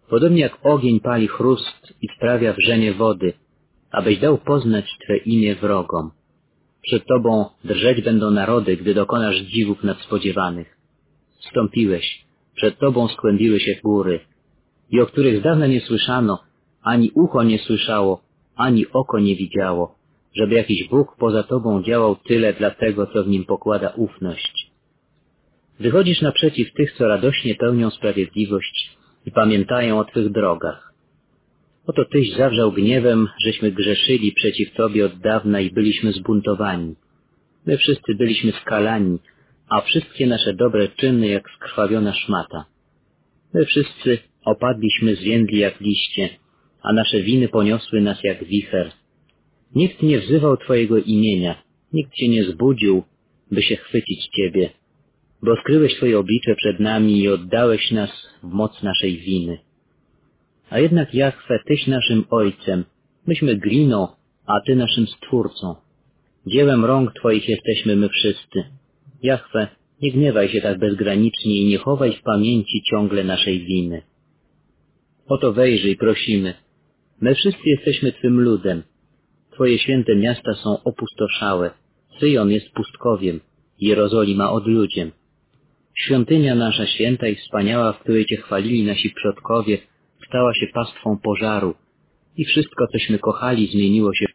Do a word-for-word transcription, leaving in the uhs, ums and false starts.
Podobnie jak ogień pali chrust i sprawia wrzenie wody, abyś dał poznać Twe imię wrogom. Przed Tobą drżeć będą narody, gdy dokonasz dziwów nadspodziewanych. Wstąpiłeś, przed Tobą skłębiły się góry, i o których z dawna nie słyszano, ani ucho nie słyszało, ani oko nie widziało, żeby jakiś Bóg poza Tobą działał tyle dla tego, co w Nim pokłada ufność. Wychodzisz naprzeciw tych, co radośnie pełnią sprawiedliwość i pamiętają o Twych drogach. Oto Tyś zawrzał gniewem, żeśmy grzeszyli przeciw Tobie od dawna i byliśmy zbuntowani. My wszyscy byliśmy skalani, a wszystkie nasze dobre czyny jak skrwawiona szmata. My wszyscy opadliśmy zwiędli jak liście, a nasze winy poniosły nas jak wicher. Nikt nie wzywał Twojego imienia, nikt Cię nie zbudził, by się chwycić Ciebie, bo skryłeś Twoje oblicze przed nami i oddałeś nas w moc naszej winy. A jednak, Jahwe, Tyś naszym Ojcem, myśmy gliną, a Ty naszym Stwórcą. Dziełem rąk Twoich jesteśmy my wszyscy. Jahwe, nie gniewaj się tak bezgranicznie i nie chowaj w pamięci ciągle naszej winy. Oto wejrzyj, prosimy. My wszyscy jesteśmy Twym ludem. Twoje święte miasta są opustoszałe. Syjon jest pustkowiem, Jerozolima odludziem. Świątynia nasza święta i wspaniała, w której Cię chwalili nasi przodkowie, stała się pastwą pożaru i wszystko, cośmy kochali, zmieniło się